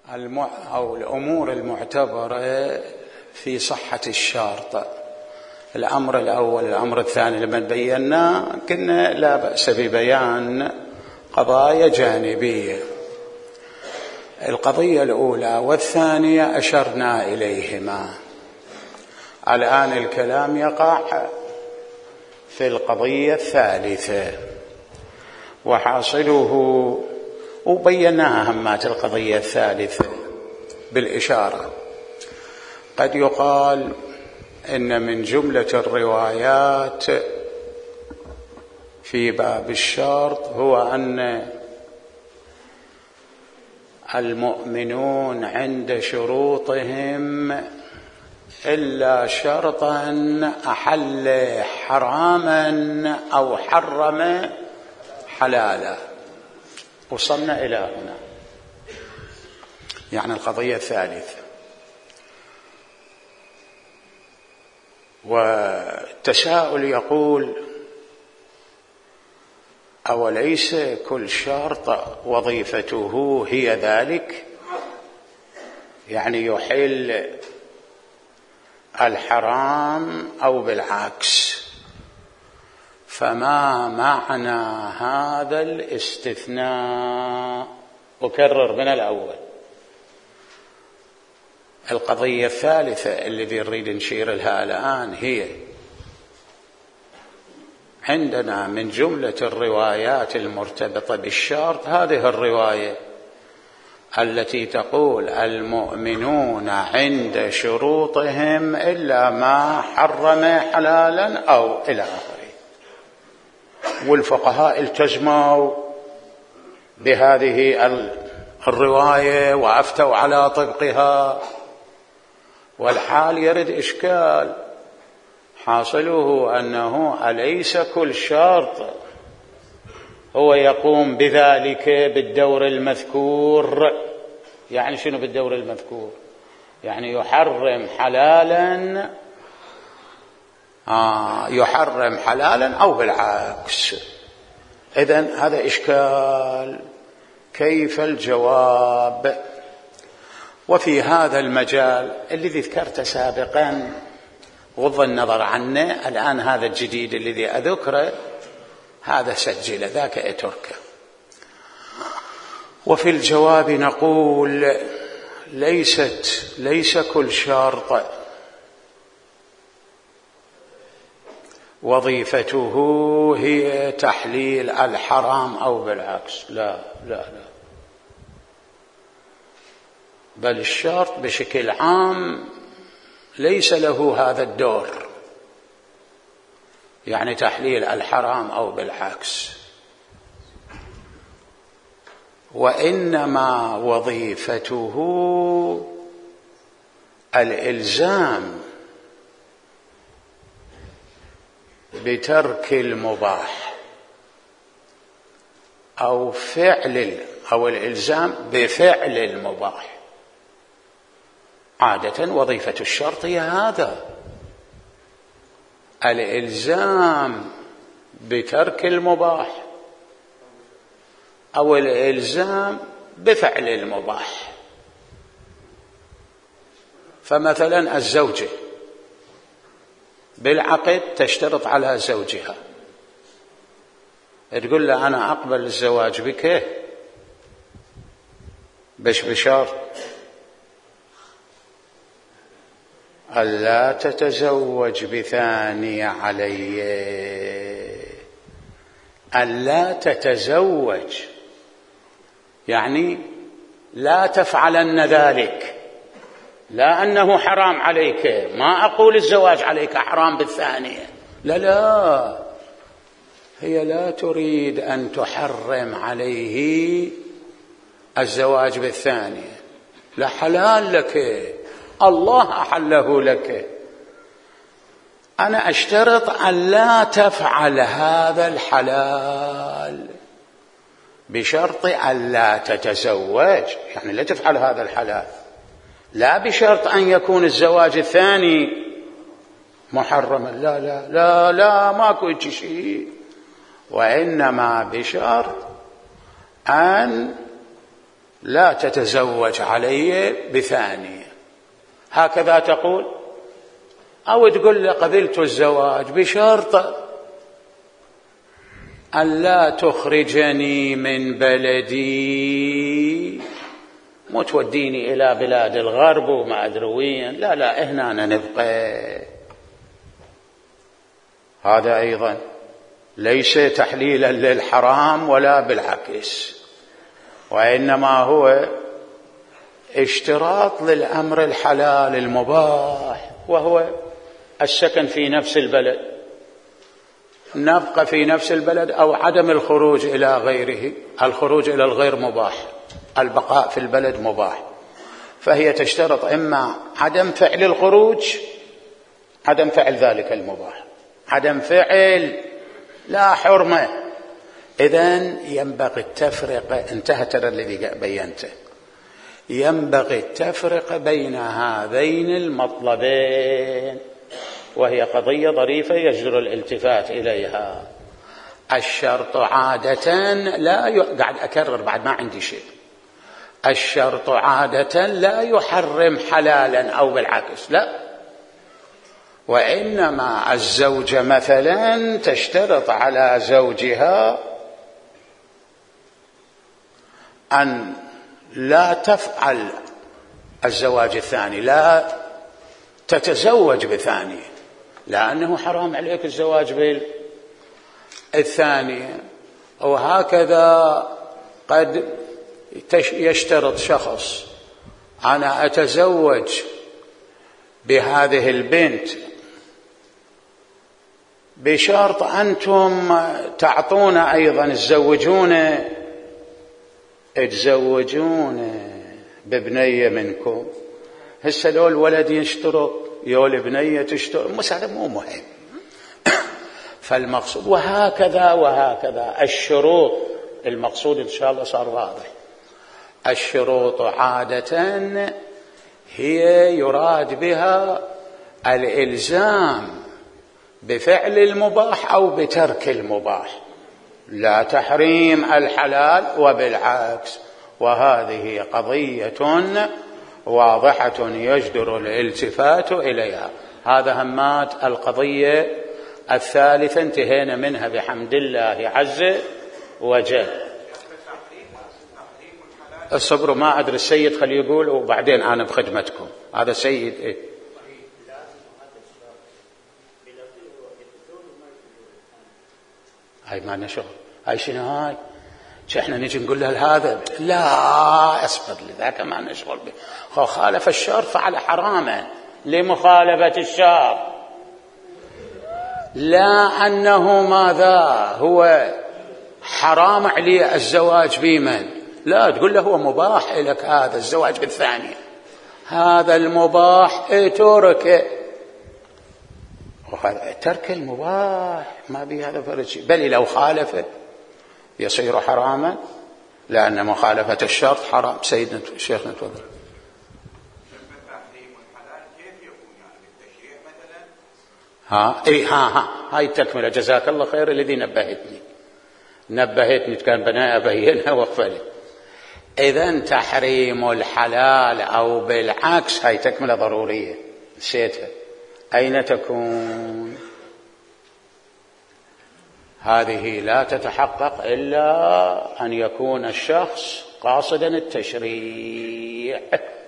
أو الأمور المعتبرة في صحة الشرط. الأمر الأول، الأمر الثاني لما بيناه قلنا لا بأس ببيان قضايا جانبية. القضية الأولى والثانية أشرنا إليهما، الآن الكلام يقع في القضية الثالثة، وحاصله وبيناها أهمات القضية الثالثة بالإشارة. قد يقال إن من جملة الروايات في باب الشرط هو أن المؤمنون عند شروطهم إلا شرطا أحل حراما أو حرم حلالا. وصلنا إلى هنا، يعني القضية الثالثة. والتساؤل يقول: أوليس كل شرط وظيفته هي ذلك؟ يعني يحل الحرام أو بالعكس؟ فما معنى هذا الاستثناء؟ أكرر من الأول. القضية الثالثة التي نريد نشير لها الآن هي عندنا من جملة الروايات المرتبطة بالشرط هذه الرواية التي تقول: المؤمنون عند شروطهم إلا ما حرم حلالا أو إلى آخره. والفقهاء التزموا بهذه الرواية وأفتوا على طبقها، والحال يرد إشكال. حاصله أنه أليس كل شرط هو يقوم بذلك بالدور المذكور؟ يعني شنو بالدور المذكور؟ يعني يحرم حلالا يحرم حلالا أو بالعكس. إذن هذا إشكال، كيف الجواب؟ وفي هذا المجال الذي ذكرت سابقا غض النظر عنه، الآن هذا الجديد الذي أذكره هذا سجل، ذاك اتركه. وفي الجواب نقول: ليس كل شرط وظيفته هي تحليل الحرام أو بالعكس. لا لا لا، بل الشرط بشكل عام ليس له هذا الدور، يعني تحليل الحرام أو بالعكس، وإنما وظيفته الإلزام بترك المباح أو الإلزام بفعل المباح. عادة وظيفة الشرط هي هذا، الإلزام بترك المباح أو الإلزام بفعل المباح. فمثلا الزوجة بالعقد تشترط على زوجها، تقول له: أنا أقبل الزواج بك بشرط ألا تتزوج بثاني علي. ألا تتزوج يعني لا تفعلن ذلك، لا أنه حرام عليك، ما أقول الزواج عليك حرام بالثانية، لا لا، هي لا تريد أن تحرم عليه الزواج بالثانية، لا، حلال لك، الله أحله لك، أنا أشترط أن لا تفعل هذا الحلال بشرط أن لا تتزوج، يعني لا تفعل هذا الحلال، لا بشرط أن يكون الزواج الثاني محرما، لا لا لا لا، ماكو شيء،،، وإنما بشرط أن لا تتزوج علي بثانية، هكذا تقول، أو تقول له قبلت الزواج بشرط أن لا تخرجني من بلدي، مو توديني إلى بلاد الغرب وما أدري وين، لا لا، هنا نبقى. هذا أيضا ليس تحليلا للحرام ولا بالعكس، وإنما هو اشتراط للأمر الحلال المباح، وهو السكن في نفس البلد، نبقى في نفس البلد، أو عدم الخروج إلى غيره. الخروج إلى الغير مباح، البقاء في البلد مباح، فهي تشترط إما عدم فعل الخروج، عدم فعل ذلك المباح، عدم فعل لا حرمة. إذن ينبغي التفرقة، انتهى ترى الذي بينته، ينبغي التفرقة بين هذين المطلبين، وهي قضية ظريفة يجدر الالتفات إليها. الشرط عادة لا قاعد أكرر بعد ما عندي شيء، الشرط عادة لا يحرم حلالا أو بالعكس، لا، وإنما الزوجة مثلا تشترط على زوجها أن لا تفعل الزواج الثاني، لا تتزوج بثانية، لأنه حرام عليك الزواج بالثانية. وهكذا قد يشترط شخص أنا أتزوج بهذه البنت بشرط أنتم تعطون أيضا تزوجون ببنية منكم. هسه لو الولد يشترط يو البنية تشترط، بس هذا مو مهم. فالمقصود وهكذا الشروط، المقصود إن شاء الله صار واضح. الشروط عادة هي يراد بها الإلزام بفعل المباح أو بترك المباح، لا تحريم الحلال وبالعكس. وهذه قضية واضحة يجدر الالتفات إليها. هذا همات القضية الثالثة، انتهينا منها بحمد الله عز وجل. الصبر ما أدري السيد خليه يقول وبعدين أنا بخدمتكم. هذا سيد إيه؟ هاي ما لنا شغل، هاي شنو هاي؟ احنا نجي نقول له هذا لا اصبر لذاك ما لنا شغل به، خالف الشرع فعل حراما لمخالفة الشرع، لا أنه ماذا هو حرام عليه الزواج بمن، لا تقول له هو مباح لك هذا الزواج بالثانية، هذا المباح اتركه. ترك المباح ما به هذا فرج، بل لو خالفه يصير حراما، لأن مخالفة الشرط حرام. سيدنا شيخنا تفضل. هاي التكملة، جزاك الله خير الذي نبهتني كان بناء أبينها وقفلت. إذن تحريم الحلال أو بالعكس، هاي تكملة ضرورية نسيتها، أين تكون؟ هذه لا تتحقق إلا أن يكون الشخص قاصدا التشريع،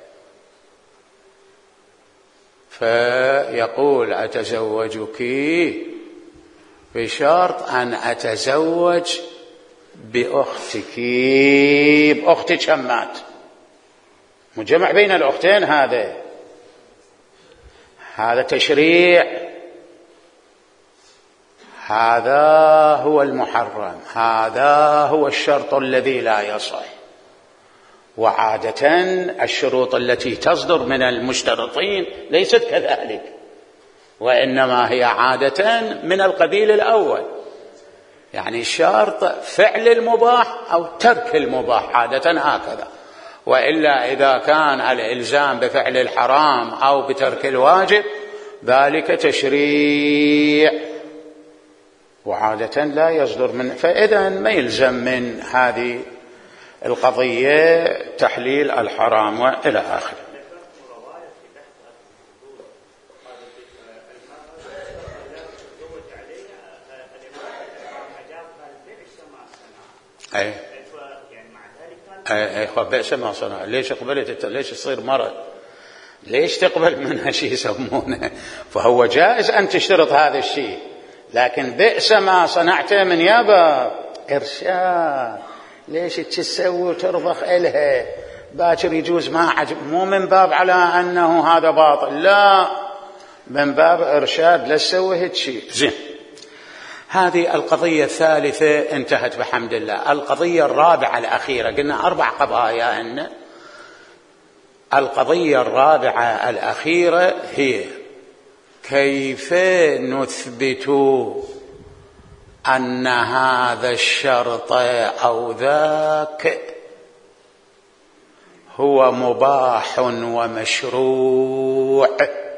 فيقول أتزوجك بشرط أن أتزوج بأختك، بأختك شمات، مجمع بين الأختين، هذا تشريع، هذا هو المحرم، هذا هو الشرط الذي لا يصح. وعادة الشروط التي تصدر من المشترطين ليست كذلك، وإنما هي عادة من القبيل الأول، يعني شرط فعل المباح أو ترك المباح، عادة هكذا. وإلا إذا كان الإلزام بفعل الحرام أو بترك الواجب ذلك تشريع، وعادة لا يصدر من، فإذا ما يلزم من هذه القضية تحليل الحرام وإلى آخره. أي بئس ما صنع. ليش قبلت؟ ليش يصير مرض؟ ليش تقبل منها شيء يسمونه؟ فهو جائز أن تشترط هذا الشيء، لكن بئس ما صنعته من يابا إرشاد. ليش تسوي وترضخ إلها؟ باكر يجوز ما عجب، مو من باب على أنه هذا باطل، لا، من باب إرشاد لا تسوي هيك شيء. زين، هذه القضية الثالثة انتهت بحمد الله. القضية الرابعة الأخيرة، قلنا 4 قضايا إن القضية الرابعة الأخيرة هي كيف نثبت أن هذا الشرط أو ذاك هو مباح ومشروع.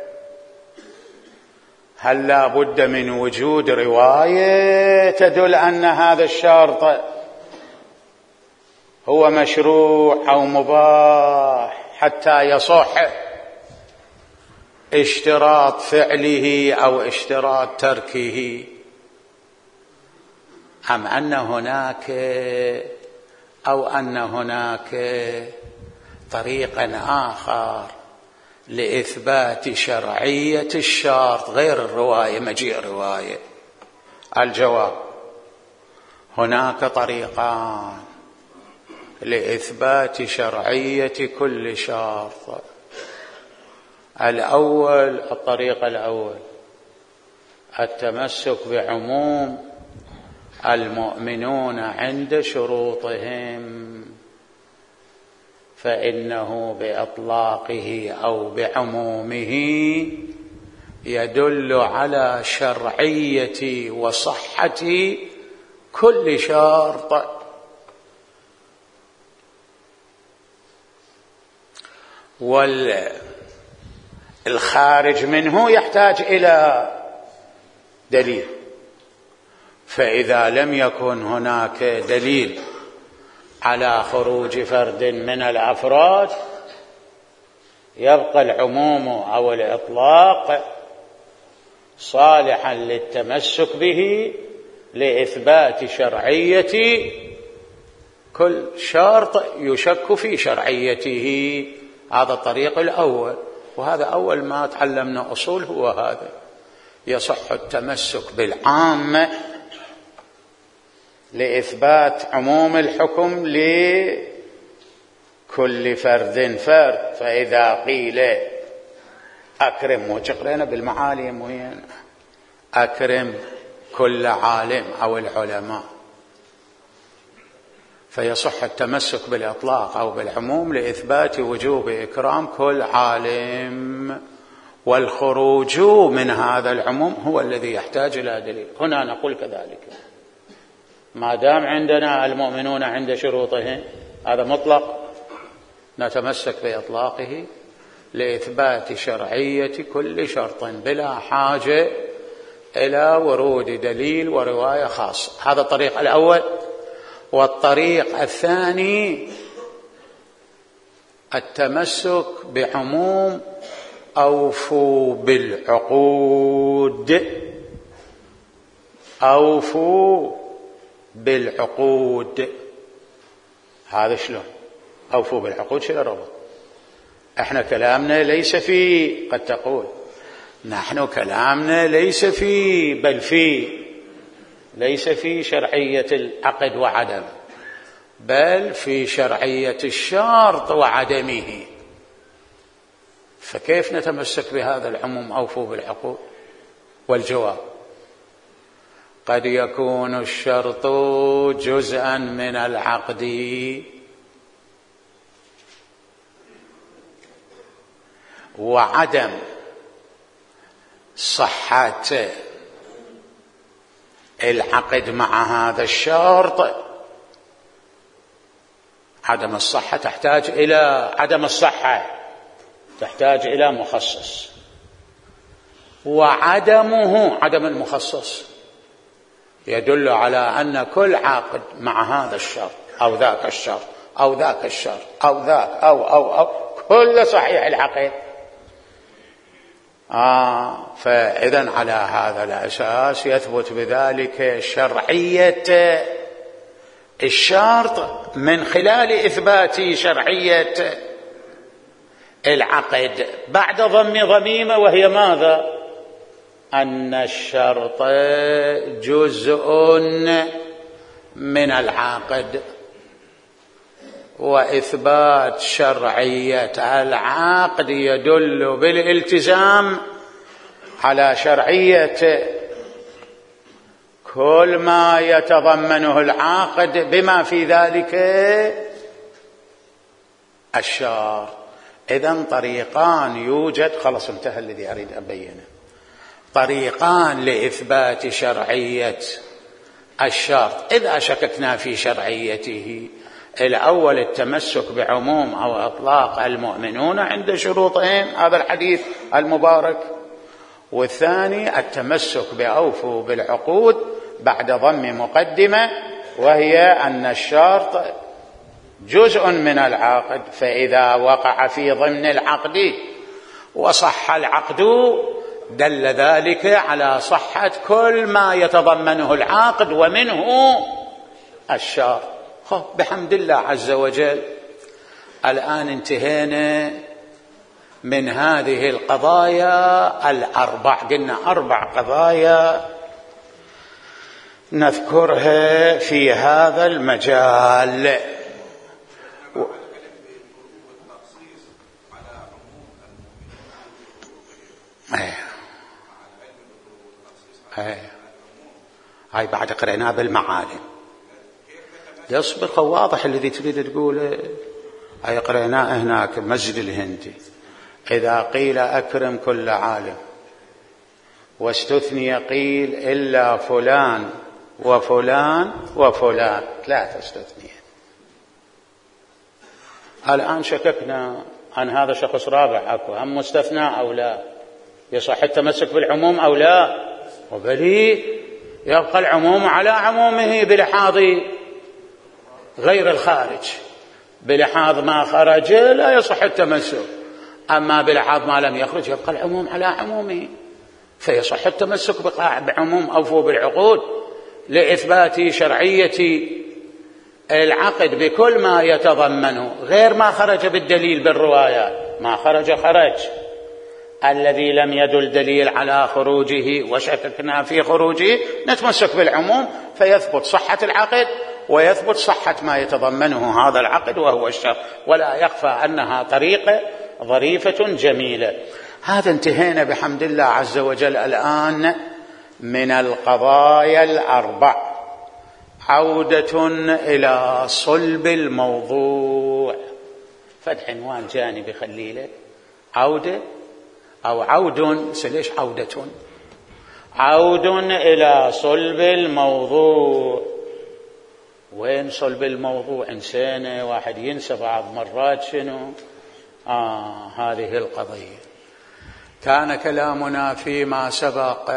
هل لا بد من وجود رواية تدل أن هذا الشرط هو مشروع أو مباح حتى يصح اشتراط فعله أو اشتراط تركه، أم أن هناك طريقا آخر لإثبات شرعية الشرط غير الرواية، مجيء رواية؟ الجواب: هناك طريقان لإثبات شرعية كل شرط. الطريق الأول التمسك بعموم المؤمنون عند شروطهم، فإنه بإطلاقه أو بعمومه يدل على شرعية وصحة كل شرط. والخارج منه يحتاج إلى دليل، فإذا لم يكن هناك دليل على خروج فرد من الأفراد يبقى العموم أو الإطلاق صالحا للتمسك به لإثبات شرعية كل شرط يشك في شرعيته. هذا الطريق الأول، وهذا أول ما تعلمنا أصول هو هذا. يصح التمسك بالعام لإثبات عموم الحكم لكل فرد فرد. فإذا قيل أكرم، وشقرنا بالمعالم وين أكرم كل عالم أو العلماء، فيصح التمسك بالإطلاق أو بالعموم لإثبات وجوب إكرام كل عالم، والخروج من هذا العموم هو الذي يحتاج إلى دليل. هنا نقول كذلك، ما دام عندنا المؤمنون عند شروطهم هذا مطلق، نتمسك بإطلاقه لإثبات شرعية كل شرط بلا حاجة إلى ورود دليل ورواية خاصة. هذا الطريق الأول. والطريق الثاني التمسك بعموم أوفوا بالعقود. أوفوا بالعقود، هذا شلون؟ أوفوا بالعقود شلون ربط؟ احنا كلامنا ليس في، قد تقول نحن كلامنا ليس في، بل في، ليس في شرعية العقد وعدم، بل في شرعية الشرط وعدمه. فكيف نتمسك بهذا العموم أوفوا بالعقود؟ والجواب: قد يكون الشرط جزءا من العقد، وعدم صحة العقد مع هذا الشرط، عدم الصحة تحتاج إلى مخصص، وعدمه عدم المخصص يدل على أن كل عقد مع هذا الشرط أو ذاك الشرط أو ذاك الشرط أو ذاك أو كل صحيح العقد. فإذن على هذا الأساس يثبت بذلك شرعية الشرط من خلال إثبات شرعية العقد بعد ضم ضميمة، وهي ماذا؟ أن الشرط جزء من العقد، وإثبات شرعية العقد يدل بالالتزام على شرعية كل ما يتضمنه العقد بما في ذلك الشرط. إذن طريقان يوجد، خلص انتهى الذي أريد أبينه، طريقان لإثبات شرعية الشرط إذا شككنا في شرعيته. الأول التمسك بعموم أو إطلاق المؤمنون عند شروطهم، هذا الحديث المبارك، والثاني التمسك بأوفوا بالعقود بعد ضم مقدمة، وهي أن الشرط جزء من العقد، فإذا وقع في ضمن العقد وصح العقد دل ذلك على صحة كل ما يتضمنه العقد ومنه الشرط. بحمد الله عز وجل الآن انتهينا من هذه القضايا الأربع. قلنا 4 قضايا نذكرها في هذا المجال. هاي بعد قرأناه بالمعالم. يصبر واضح الذي تريد تقوله. هاي قرأناه هناك مسجد الهندي، إذا قيل أكرم كل عالم واستثني قيل إلا فلان وفلان وفلان، 3 استثنية. الآن شككنا عن هذا شخص رابع، أكو هم مستثنى أو لا، يصح التمسك بالعموم أو لا، وبلي يبقى العموم على عمومه بلحاظ غير الخارج. بلحاظ ما خرج لا يصح التمسك، أما بلحاظ ما لم يخرج يبقى العموم على عمومه، فيصح التمسك بعموم أوفوا بالعقود لإثبات شرعية العقد بكل ما يتضمنه، غير ما خرج بالدليل بالروايات. ما خرج الذي لم يدل دليل على خروجه وشككنا في خروجه نتمسك بالعموم، فيثبت صحة العقد ويثبت صحة ما يتضمنه هذا العقد وهو الشرط، ولا يخفى أنها طريقة ظريفة جميلة. هذا انتهينا بحمد الله عز وجل الآن من القضايا الأربع. عودة إلى صلب الموضوع. فتح عنوان جانبي خليله، عودة أو عود، ليش عودة؟ عود إلى صلب الموضوع. وين صلب الموضوع؟ إنسانة واحد ينسى بعض مرات شنو؟ هذه القضية. كان كلامنا فيما سبق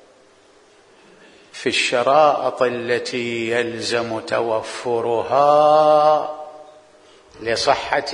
في الشرائط التي يلزم توفرها لصحة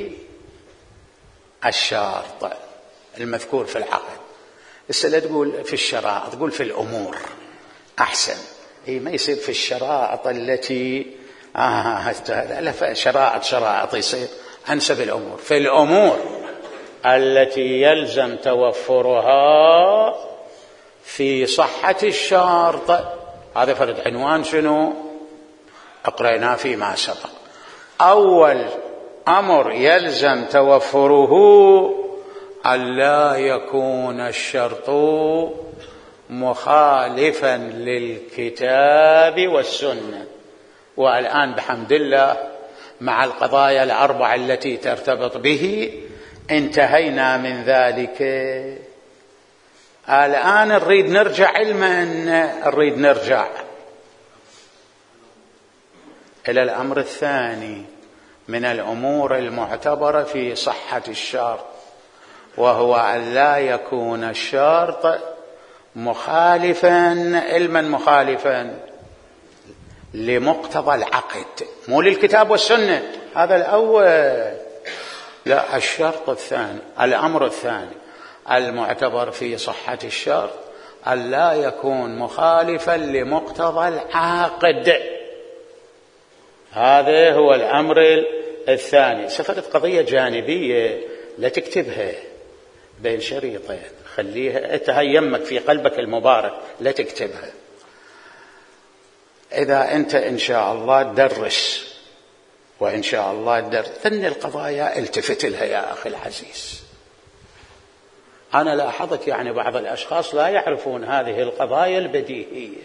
الشرط المذكور في العقد. بس لا تقول في الشرائط، تقول في الأمور أحسن. ما يصير في الشرائط التي لا، شرائط يصير أنسب الأمور. في الأمور التي يلزم توفرها في صحة الشرط. هذا فرد عنوان شنو أقرأنا فيما سبق. أول أمر يلزم توفره ألا يكون الشرط مخالفا للكتاب والسنة. والآن بحمد الله مع القضايا الأربع التي ترتبط به انتهينا من ذلك. الآن نريد نرجع نريد نرجع إلى الأمر الثاني من الأمور المعتبرة في صحة الشرط، وهو أن لا يكون الشرط مخالفا مخالفا لمقتضى العقد، مو للكتاب والسنة. هذا الأول. لا، الشرط الثاني، الأمر الثاني المعتبر في صحة الشرط أن لا يكون مخالفا لمقتضى العاقد. هذا هو الأمر الثاني. سفرت قضية جانبية لا تكتبها بين شريطين، خليها تهيمك في قلبك المبارك، لا تكتبها. إذا أنت إن شاء الله تدرس وإن شاء الله تدرس ثني القضايا التفت لها يا أخي العزيز. أنا لاحظت يعني بعض الأشخاص لا يعرفون هذه القضايا البديهية.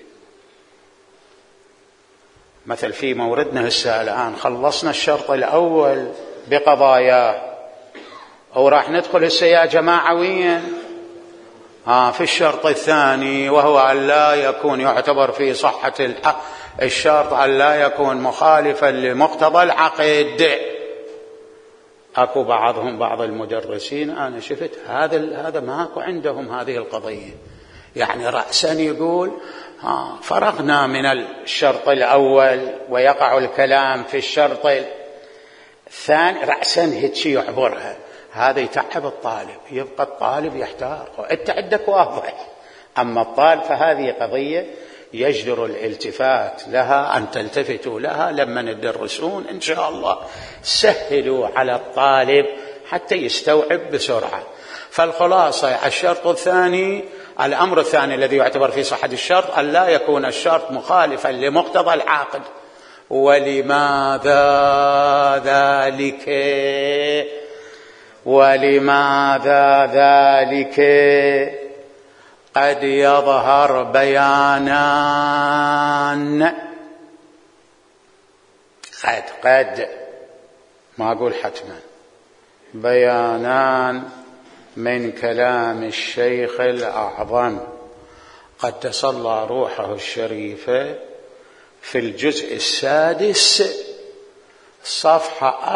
مثل في موردنا هسه الآن خلصنا الشرط الأول بقضاياه وراح ندخل هسه يا جماعة وين؟ في الشرط الثاني، وهو أن لا يكون يعتبر في صحة الشرط أن لا يكون مخالفا لمقتضى العقد. أكو بعض المدرسين أنا شفت هذا ماكو عندهم هذه القضية، يعني رأسا يقول فرغنا من الشرط الأول ويقع الكلام في الشرط الثاني، رأسا هيك يعبرها. هذا يتعب الطالب، يبقى الطالب يحتار. أنت عندك واضح، أما الطالب فهذه قضية يجدر الالتفات لها، أن تلتفتوا لها لما تدرسون إن شاء الله. سهلوا على الطالب حتى يستوعب بسرعة. فالخلاصة الشرط الثاني، الأمر الثاني الذي يعتبر في صحة الشرط أن لا يكون الشرط مخالفا لمقتضى العقد. ولماذا ذلك؟ قد يظهر بيانان، قد ما أقول حتما، بيانان من كلام الشيخ الأعظم قدس الله روحه الشريفة في الجزء السادس صفحة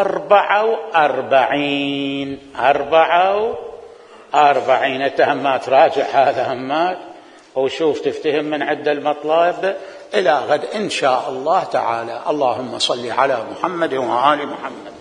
44. أنت همات راجع هذا همات وشوف تفتهم من عد المطلب إلى غد إن شاء الله تعالى. اللهم صل على محمد وآل محمد.